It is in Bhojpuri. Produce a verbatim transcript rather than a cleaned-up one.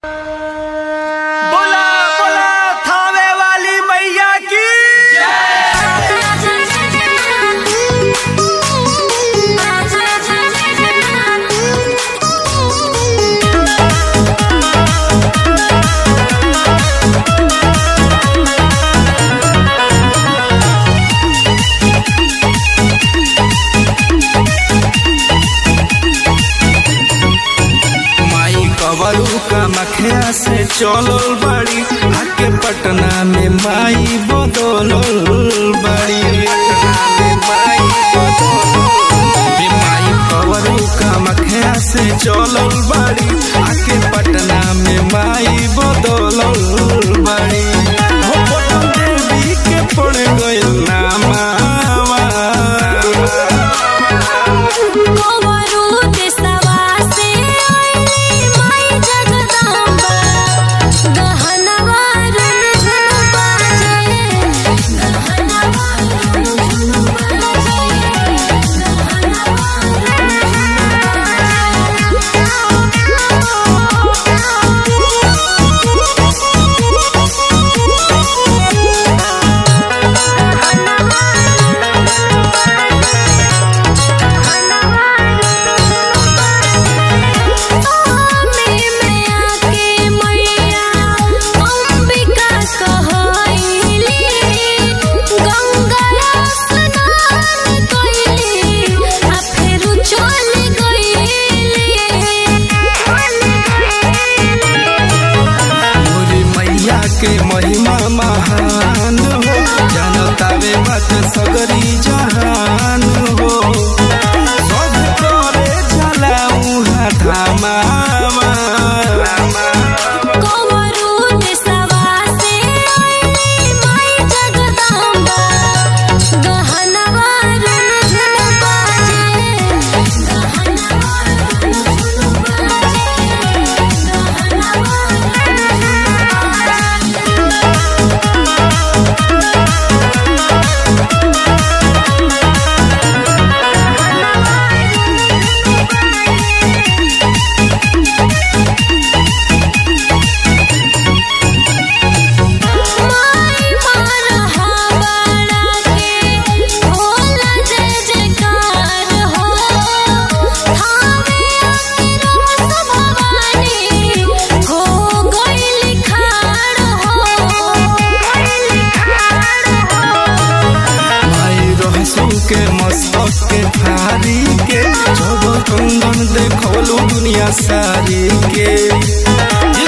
बोला बोला थावे वाली मैया की कवरू का मखिया से चलल बड़ी आके पटना में माई बदलल बड़ी पटना में माई बदलल माई कवरू का मखिया से चलल बड़ी आके पटना में माई बदलल बड़ी हो पटन देवी के पड़ गइल नामा के महिमा महान हो जनतावे मत सगरी जहान हो सब करे चलाऊ धामा के मस्तक के थारी के जब कंगन देखलू दुनिया सारी के।